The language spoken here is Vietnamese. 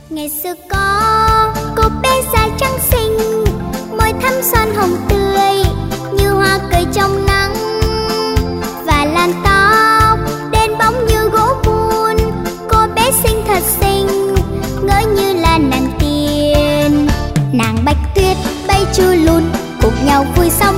Ngày xưa có cô bé da trắng xinh, môi thắm son hồng tươi như hoa cười trong nắng, và làn tóc đen bóng như gỗ mun. Cô bé xinh thật xinh, ngỡ như là nàng tiên. Nàng Bạch Tuyết bay chu lùn cùng nhau vui sóng